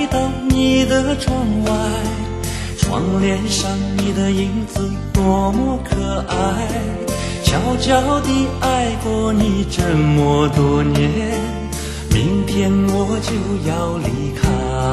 来到你的窗外，窗帘上你的影子多么可爱，悄悄地爱过你这么多年，明天我就要离开。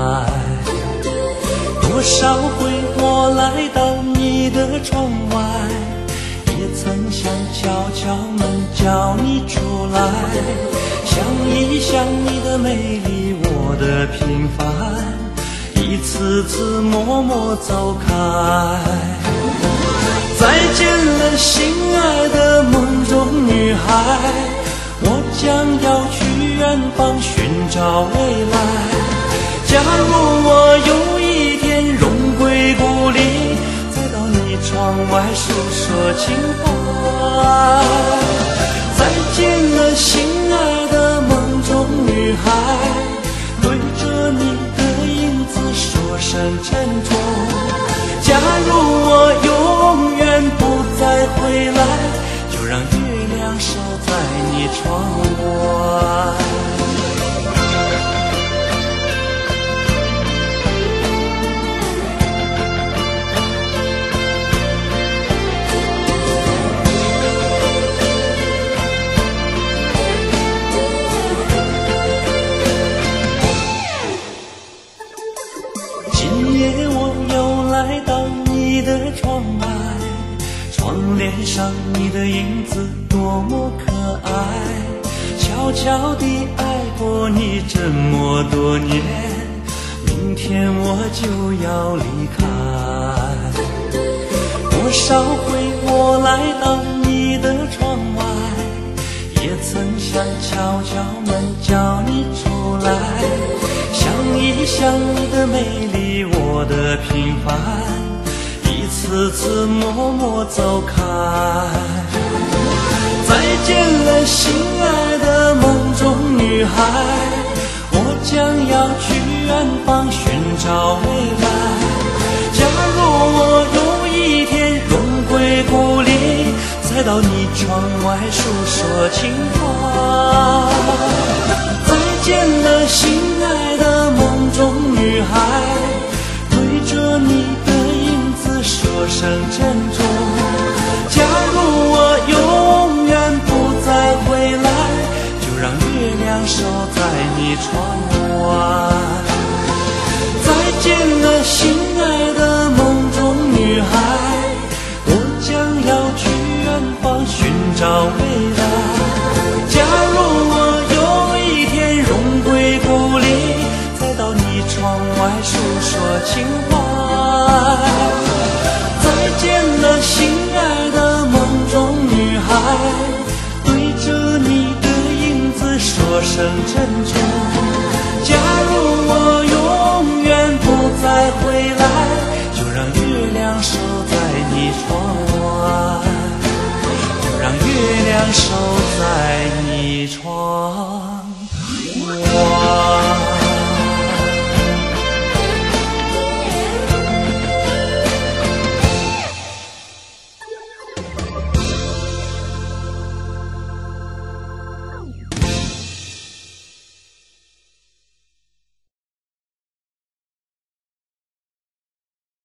多少回我来到你的窗外，也曾想敲敲门叫你出来，想一想你的美丽，我的平凡，一次次默默走开。再见了心爱的梦中女孩，我将要去远方寻找未来。假如我有一天荣归故里，再到你窗外诉说情话。再见了心爱的梦中女孩，对着你的影子说声珍重。假如我永远不再回来，就让月亮守在你窗外。今夜我又来到你的窗外，窗帘上你的影子多么可爱，悄悄地爱过你这么多年，明天我就要离开。多少回我来到你的窗外，也曾想敲敲门叫你出来，想一想你的美丽，我的平凡，一次次默默走开。再见了心爱的梦中女孩，我将要去远方寻找未来。假如我有一天荣归故里，再到你窗外诉说情话。再见了心爱的梦中女孩，对着你的影子说声珍重。假如我永远不再回来，就让月亮守在你窗外。再见了心爱的梦中女孩，我将要去远方寻找未来。假如我有一天荣归故里，再到你窗外诉说情话。再见了心爱的梦中女孩，对着你的影子说声珍重。假如我永远不再回来，就让月亮守在你窗外，就让月亮守在你窗外。